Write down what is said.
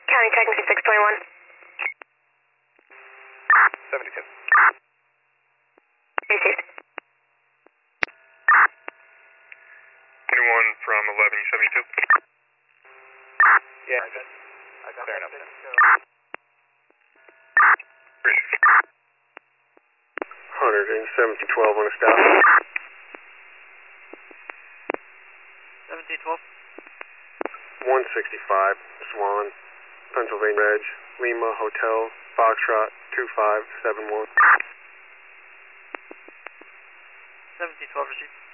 County Technical 621. 72. Received. Anyone from 1172? Yeah, I got clear enough. Received. 11712 on a stop. 1712. 165, Swan, Pennsylvania Reg, Lima Hotel, Foxtrot 2571. 1712 received.